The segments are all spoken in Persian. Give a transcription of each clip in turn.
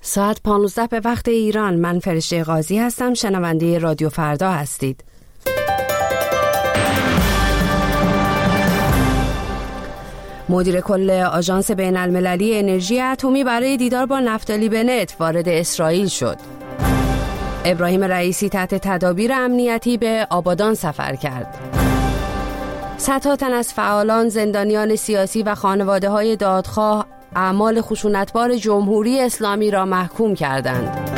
ساعت 15 به وقت ایران. من فرشته قاضی هستم. شنونده رادیو فردا هستید. مدیر کل آژانس بین‌المللی انرژی اتمی برای دیدار با نفتالی بنت وارد اسرائیل شد. ابراهیم رئیسی تحت تدابیر امنیتی به آبادان سفر کرد. صدها تن از فعالان، زندانیان سیاسی و خانواده‌های دادخواه اعمال خشونتبار جمهوری اسلامی را محکوم کردند.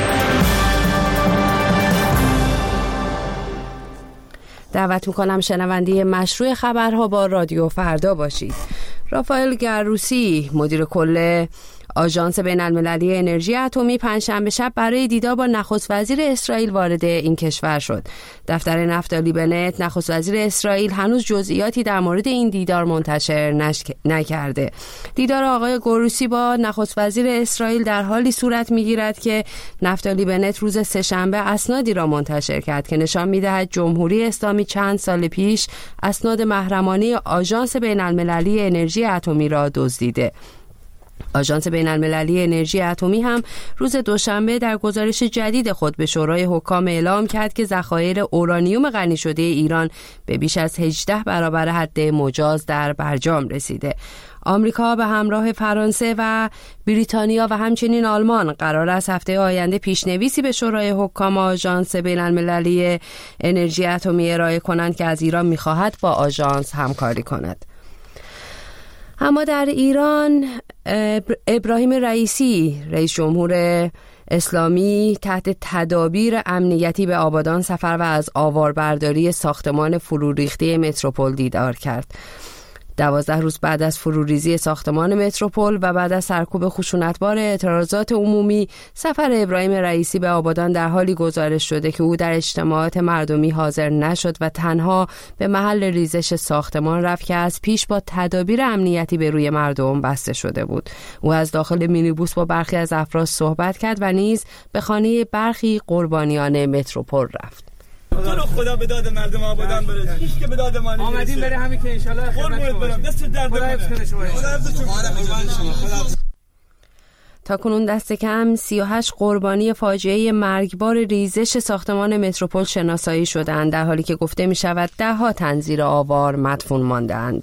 دعوت میکنم شنونده مشروع خبرها با رادیو فردا باشید. رافائل گروسی مدیر کل آژانس بین‌المللی انرژی اتمی پنجشنبه شب برای دیدار با نخست وزیر اسرائیل وارد این کشور شد. دفتر نفتالی بنت نخست وزیر اسرائیل هنوز جزئیاتی در مورد این دیدار منتشر نکرده. دیدار آقای گروسی با نخست وزیر اسرائیل در حالی صورت می‌گیرد که نفتالی بنت روز سه‌شنبه اسنادی را منتشر کرد که نشان می‌دهد جمهوری اسلامی چند سال پیش اسناد محرمانه آژانس بین‌المللی انرژی اتمی را دزدیده. آژانس بین‌المللی انرژی اتمی هم روز دوشنبه در گزارش جدید خود به شورای حکام اعلام کرد که ذخایر اورانیوم غنی شده ایران به بیش از 18 برابر حد مجاز در برجام رسیده. آمریکا به همراه فرانسه و بریتانیا و همچنین آلمان قرار است هفته آینده پیشنویسی به شورای حکام آژانس بین‌المللی انرژی اتمی ارائه کنند که از ایران می‌خواهد با آژانس همکاری کند. اما در ایران ابراهیم رئیسی رئیس جمهور اسلامی تحت تدابیر امنیتی به آبادان سفر و از آواربرداری ساختمان فروریخته متروپول دیدار کرد. 12 روز بعد از فروریزی ساختمان متروپول و بعد از سرکوب خشونتبار اعتراضات عمومی، سفر ابراهیم رئیسی به آبادان در حالی گزارش شده که او در اجتماعات مردمی حاضر نشد و تنها به محل ریزش ساختمان رفت که از پیش با تدابیر امنیتی به روی مردم بسته شده بود. او از داخل مینیبوس با برخی از افراد صحبت کرد و نیز به خانه برخی قربانیان متروپول رفت. خدا به داد مردم آبادان برسه. هیچ که به داد ما نمیرسه. آمدیم برای همین که ان شاء الله خدمت برم. دست درد تا کنون دست کم 38 قربانی فاجعه مرگبار ریزش ساختمان متروپول شناسایی شدند، در حالی که گفته می شود 10 تن زیر آوار مدفون ماندند.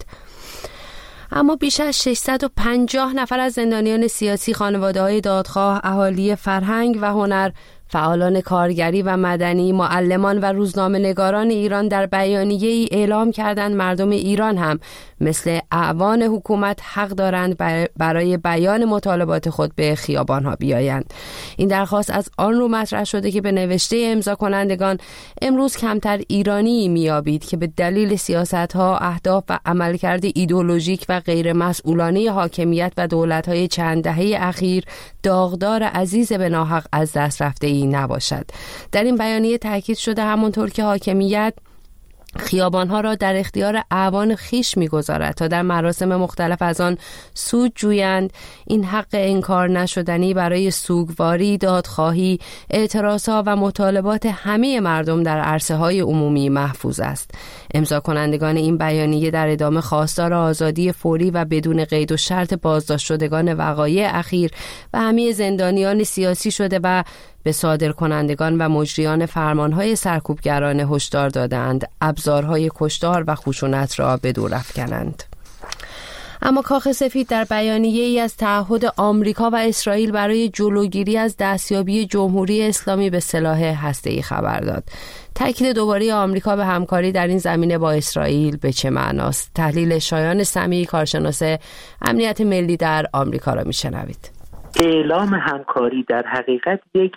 اما بیش از 650 نفر از زندانیان سیاسی، خانواده‌های دادخواه، اهالی فرهنگ و هنر، فعالان کارگری و مدنی، معلمان و روزنامه‌نگاران ایران در بیانیه‌ای اعلام کردند مردم ایران هم مثل اعوان حکومت حق دارند برای بیان مطالبات خود به خیابان‌ها بیایند. این درخواست از آن رو مطرح شده که به نوشته امضا کنندگان امروز کمتر ایرانی میابید که به دلیل سیاست‌ها، اهداف و عملکرد ایدئولوژیک و غیر مسئولانه حاکمیت و دولت‌های چند دهه اخیر داغدار عزیز به ناحق از دست رفته نباشد. در این بیانیه تاکید شده همانطور که حاکمیت خیابانها را در اختیار اعوان خیش می‌گذارد تا در مراسم مختلف از آن سود جویند، این حق انکار نشدنی برای سوگواری، دادخواهی، اعتراضها و مطالبات همه مردم در عرصه‌های عمومی محفوظ است. امضا کنندگان این بیانیه در ادامه خواستار آزادی فوری و بدون قید و شرط بازداشت شدگان وقایع اخیر و همه زندانیان سیاسی شده و به صادرکنندگان و مجریان فرمانهای سرکوبگران هشدار دادند ابزارهای کشتار و خشونت را به دور افکنند. اما کاخ سفید در بیانیه‌ای از تعهد آمریکا و اسرائیل برای جلوگیری از دستیابی جمهوری اسلامی به سلاح هسته‌ای خبر داد. تاکید دوباره آمریکا به همکاری در این زمینه با اسرائیل به چه معناست؟ تحلیل شایان سمیعی، کارشناس امنیت ملی در آمریکا را میشنوید. اعلام همکاری در حقیقت یک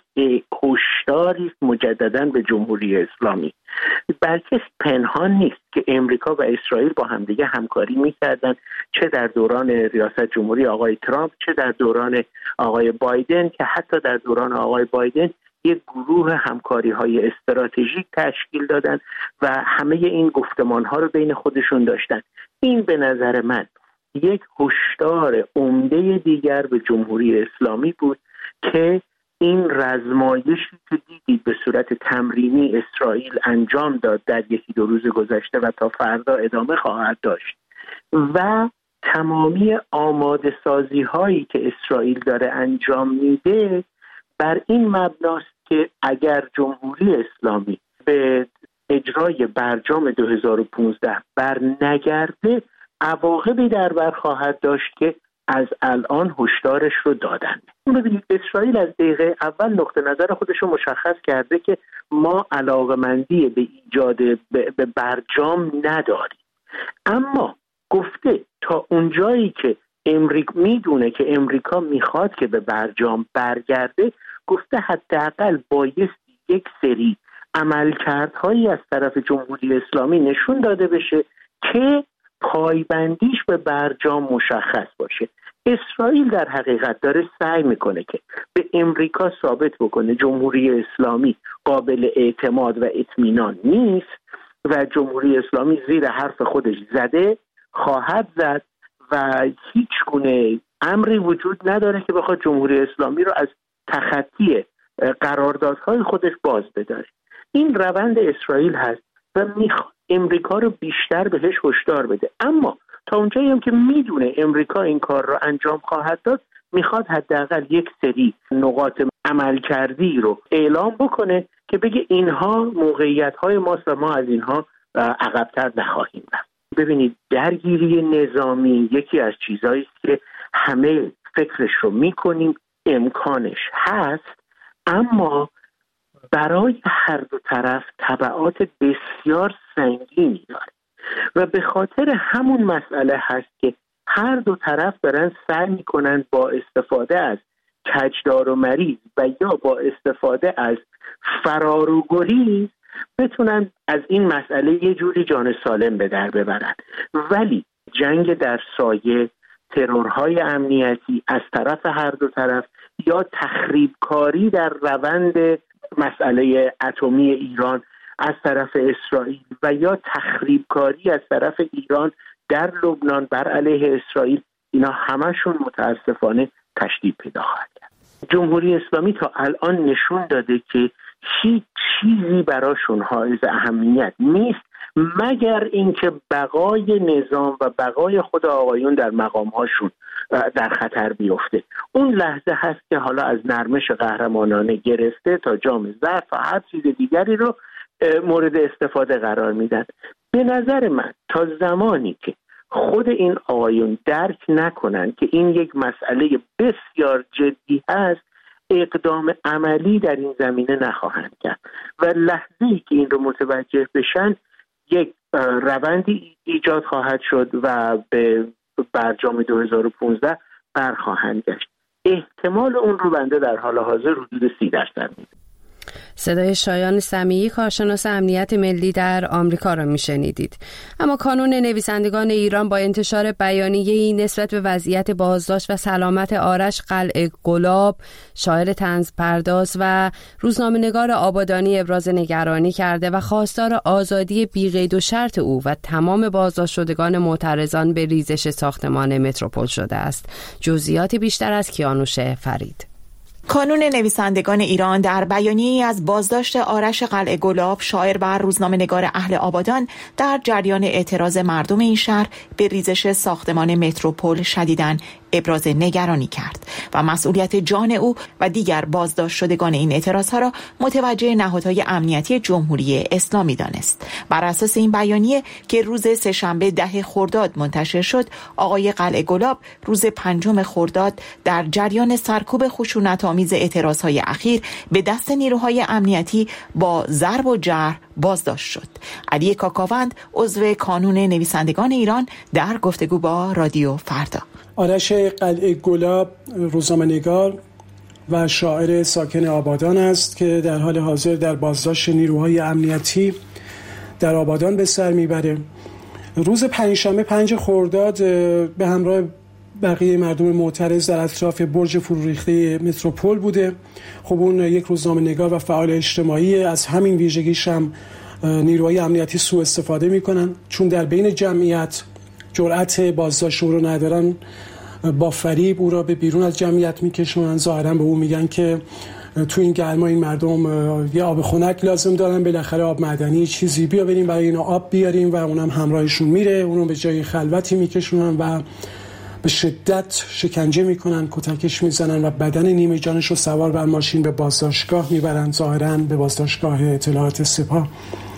هشداری است مجدداً به جمهوری اسلامی. بلکه پنهان نیست که امریکا و اسرائیل با همدیگه همکاری می‌کردند، چه در دوران ریاست جمهوری آقای ترامپ، چه در دوران آقای بایدن، که حتی در دوران آقای بایدن یک گروه همکاری‌های استراتژیک تشکیل دادن و همه این گفتمان‌ها رو بین خودشون داشتن. این به نظر من یک هشدار عمده دیگر به جمهوری اسلامی بود که این رزمایشی که دیدید به صورت تمرینی اسرائیل انجام داد در 1-2 روز گذشته و تا فردا ادامه خواهد داشت و تمامی آماده سازی هایی که اسرائیل داره انجام میده بر این مبناست که اگر جمهوری اسلامی به اجرای برجام 2015 بر نگرده، عواقبی در بر خواهد داشت که از الان هشدارش رو دادن. ببینید اسرائیل از دقیقه اول نقطه نظر خودش رو مشخص کرده که ما علاقمندی به ایجاد به برجام نداریم، اما گفته تا اونجایی که میدونه که امریکا میخواد که به برجام برگرده، گفته حداقل بایستی یک سری عملکردهایی از طرف جمهوری اسلامی نشون داده بشه که پایبندیش به برجام مشخص باشه. اسرائیل در حقیقت داره سعی میکنه که به امریکا ثابت بکنه جمهوری اسلامی قابل اعتماد و اطمینان نیست و جمهوری اسلامی زیر حرف خودش زده، خواهد زد و هیچ گونه امری وجود نداره که بخواد جمهوری اسلامی رو از تخطی قراردادهای خودش باز بداره. این روند اسرائیل هست و میخواد امریکا رو بیشتر بهش هشدار بده، اما تا اونجایی هم که میدونه امریکا این کار رو انجام خواهد داد، میخواد حداقل یک سری نقاط عملکردی رو اعلام بکنه که بگه اینها موقعیت‌های ماست و ما از اینها عقب‌تر نخواهیم رفت. ببینید درگیری نظامی یکی از چیزایی است که همه فکرش رو میکنیم، امکانش هست، اما برای هر دو طرف تبعات بسیار سنگینی داره و به خاطر همون مسئله هست که هر دو طرف دارن سعی میکنن با استفاده از کجدار و مریض و یا با استفاده از فرار و گریز بتونن از این مسئله یه جوری جان سالم به در ببرن. ولی جنگ در سایه، ترورهای امنیتی از طرف هر دو طرف یا تخریبکاری در روند مسئله اتمی ایران از طرف اسرائیل و یا تخریبکاری از طرف ایران در لبنان بر علیه اسرائیل، اینا همشون متاسفانه تشدید پیدا خواهد کرد. جمهوری اسلامی تا الان نشون داده که هیچ چیزی براشون حائز اهمیت نیست مگر اینکه بقای نظام و بقای خود آقایون در مقامهاشون در خطر بیفته. اون لحظه هست که حالا از نرمش قهرمانانه گرفته تا جام ظرف و هر چیز دیگری رو مورد استفاده قرار میدن. به نظر من تا زمانی که خود این آقایون درک نکنن که این یک مسئله بسیار جدی هست، اقدام عملی در این زمینه نخواهند کرد و لحظه‌ای که این رو متوجه بشن یک روندی ایجاد خواهد شد و به برجام 2015 برخواهند گشت. احتمال اون رو بنده در حال حاضر حدود 30% میده. صدای شایان سمیعی، کارشناس امنیت ملی در آمریکا را میشنیدید. اما کانون نویسندگان ایران با انتشار بیانیه‌ای نسبت به وضعیت بازداشت و سلامت آرش قلعه گلاب، شاعر طنز پرداز و روزنامه‌نگار آبادانی ابراز نگرانی کرده و خواستار آزادی بی‌قید و شرط او و تمام بازداشت شدگان معترضان به ریزش ساختمان متروپول شده است. جزئیات بیشتر از کیانوش فرید. کانون نویسندگان ایران در بیانیه‌ای از بازداشت آرش قلعه گلاب، شاعر و روزنامه‌نگار اهل آبادان، در جریان اعتراض مردم این شهر به ریزش ساختمان متروپول شدیداً ابراز نگرانی کرد و مسئولیت جان او و دیگر بازداشت شدگان این اعتراضها را متوجه نهادهای امنیتی جمهوری اسلامی دانست. بر اساس این بیانیه که روز سه‌شنبه 10 خرداد منتشر شد، آقای قلعه گلاب روز 5 خرداد در جریان سرکوب خشونت‌آمیز اعتراضهای اخیر به دست نیروهای امنیتی با ضرب و جرح بازداشت شد. علی کاکاوند، عضو کانون نویسندگان ایران، در گفتگو با رادیو فردا. آرش قلعه گلاب روزنامه‌نگار و شاعر ساکن آبادان است که در حال حاضر در بازداشت نیروهای امنیتی در آبادان به سر میبره. روز پنجشنبه 5 خرداد به همراه بقیه مردم معترض در اطراف برج فروریخته متروپول بوده. خب اون یک روزنامه‌نگار و فعال اجتماعی، از همین ویژگیش هم نیروهای امنیتی سوء استفاده میکنن، چون در بین جمعیت جرأت بازداشت او رو ندارن، با فریب او را به بیرون از جمعیت میکشونن. ظاهرا به او میگن که تو این گرما این مردم یه آب خنک لازم دارن، بالاخره آب معدنی چیزی بیا بریم برای اینا آب بیاریم و اونم همراهشون میره، اونو به جای خلوتی میکشونن و به شدت شکنجه میکنن، کتکش میزنن و بدن نیمه جانش رو سوار بر ماشین به بازداشتگاه میبرن، ظاهراً به بازداشتگاه اطلاعات سپاه.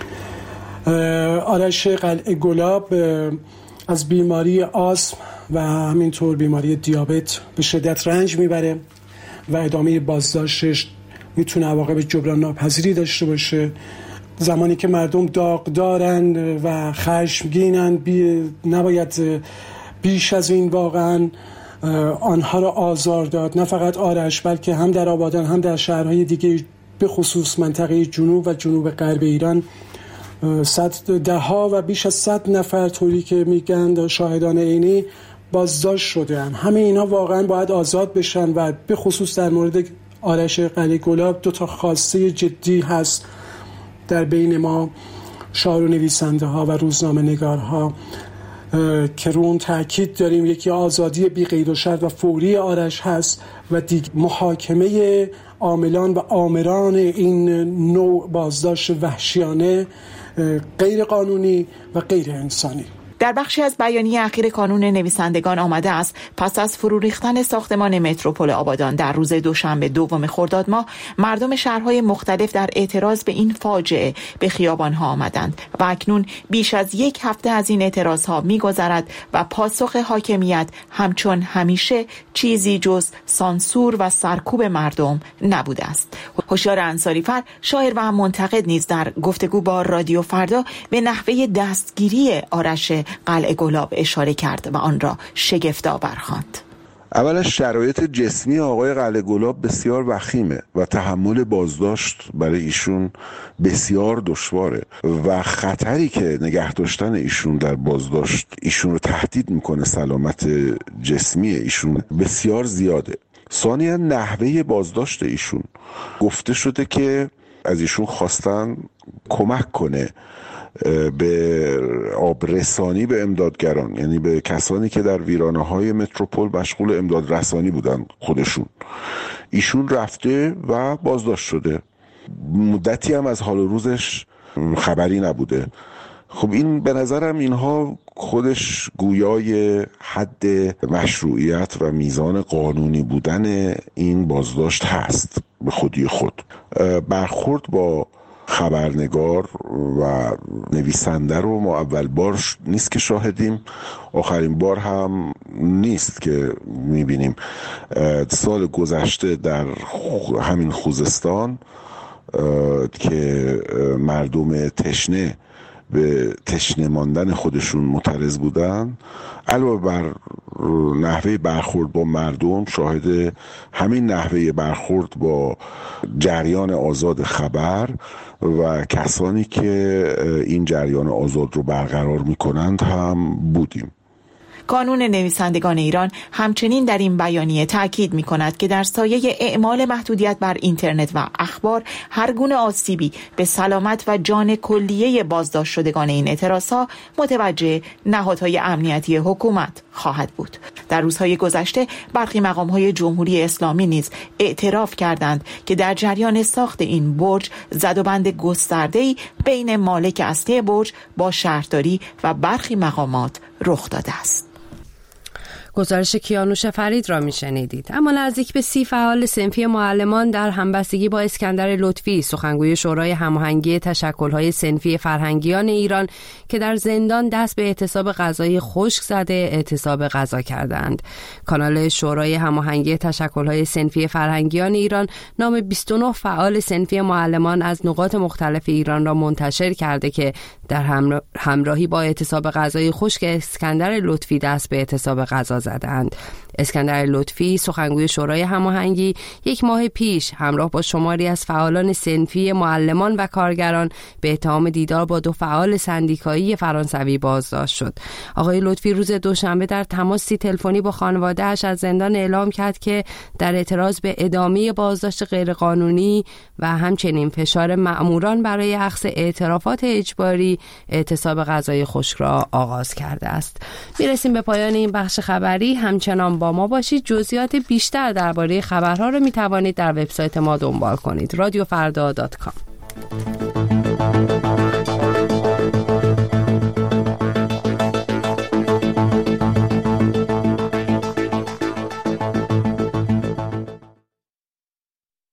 آرش قلعه گلاب از بیماری آسم و همینطور بیماری دیابت به شدت رنج میبره و ادامه بازداشتش میتونه عواقب جبران ناپذیری داشته باشه. زمانی که مردم داغ دارن و خشمگینن نباید بیش از این واقعا آنها را آزار داد. نه فقط آرش بلکه هم در آبادان هم در شهرهای دیگه، به خصوص منطقه جنوب و جنوب غرب ایران ده‌ها و بیش از 100 نفر طوری که میگن شاهدان عینی بازداشت شدن. همه اینا واقعا باید آزاد بشن و به خصوص در مورد آرش قلعه گلاب 2 خواسته جدی هست در بین ما شاعر و نویسنده ها و روزنامه نگارها که رو اون تاکید داریم. یکی آزادی بی قید و شرط و فوری آرش هست و محاکمه عاملان و آمران این نوع بازداشت وحشیانه غیر قانونی و غیر انسانی. در بخشی از بیانیه اخیر کانون نویسندگان آمده است پس از فرو ریختن ساختمان متروپول آبادان در روز دوشنبه 2 خرداد ماه مردم شهرهای مختلف در اعتراض به این فاجعه به خیابانها آمدند و اکنون بیش از 1 هفته از این اعتراضها می‌گذرد و پاسخ حاکمیت همچون همیشه چیزی جز سانسور و سرکوب مردم نبوده است. هوشیار انصاری‌فر شاعر و هم منتقد نیز در گفتگو با رادیو فردا به نحوه دستگیری آرش قلعه گلاب اشاره کرد و آن را شگفت‌آور خواند. اولا شرایط جسمی آقای قلعه گلاب بسیار وخیمه و تحمل بازداشت برای ایشون بسیار دشواره و خطری که نگه داشتن ایشون در بازداشت ایشون رو تهدید میکنه، سلامت جسمی ایشون بسیار زیاده. ثانیاً نحوه بازداشت ایشون گفته شده که از ایشون خواستن کمک کنه به آبرسانی به امدادگران، یعنی به کسانی که در ویرانه‌های متروپول مشغول امداد رسانی بودن خودشون. ایشون رفته و بازداشت شده، مدتی هم از حال و روزش خبری نبوده. خب این به نظرم اینها خودش گویای حد مشروعیت و میزان قانونی بودن این بازداشت هست به خودی خود. برخورد با خبرنگار و نویسنده رو ما اول بار نیست که شاهدیم، آخرین بار هم نیست که میبینیم. سال گذشته در همین خوزستان که مردم تشنه به تشنه ماندن خودشون معترض بودن، علاوه بر نحوه برخورد با مردم شاهد همین نحوه برخورد با جریان آزاد خبر و کسانی که این جریان آزاد رو برقرار میکنند هم بودیم. کانون نویسندگان ایران همچنین در این بیانیه تاکید می‌کند که در سایه اعمال محدودیت بر اینترنت و اخبار هر گونه آسیبی به سلامت و جان کلیه بازداشت شدگان این اعتراض‌ها متوجه نهادهای امنیتی حکومت خواهد بود. در روزهای گذشته برخی مقام‌های جمهوری اسلامی نیز اعتراف کردند که در جریان ساخت این برج زدوبند گسترده‌ای بین مالک اصلی برج با شهرداری و برخی مقامات رخ داده است. گزارش کیانوش فرید را میشنیدید. اما نزدیک به 30 فعال صنفی معلمان در همبستگی با اسکندر لطفی، سخنگوی شورای هماهنگی تشکل‌های صنفی فرهنگیان ایران که در زندان دست به اعتصاب غذایی خشک زده اعتصاب غذا کردند. کانال شورای هماهنگی تشکل‌های صنفی فرهنگیان ایران نام 29 فعال صنفی معلمان از نقاط مختلف ایران را منتشر کرده که در همراهی با اعتصاب غذایی خشک اسکندر لطفی دست به اعتصاب غذا زدند. اسکندر لطفی، سخنگوی شورای هماهنگی، 1 ماه پیش همراه با شماری از فعالان صنفی معلمان و کارگران به اتهام دیدار با 2 فعال سندیکایی فرانسوی بازداشت شد. آقای لطفی روز دوشنبه در تماسی تلفنی با خانواده‌اش از زندان اعلام کرد که در اعتراض به ادامه بازداشت غیرقانونی و همچنین فشار مأموران برای اخذ اعترافات اجباری اعتصاب غذای خشک را آغاز کرده است. میرسیم به پایان این بخش خبری. همچنان با ما باشید. جزئیات بیشتر درباره خبرها رو میتوانید در وبسایت ما دنبال کنید. radiofrda.com.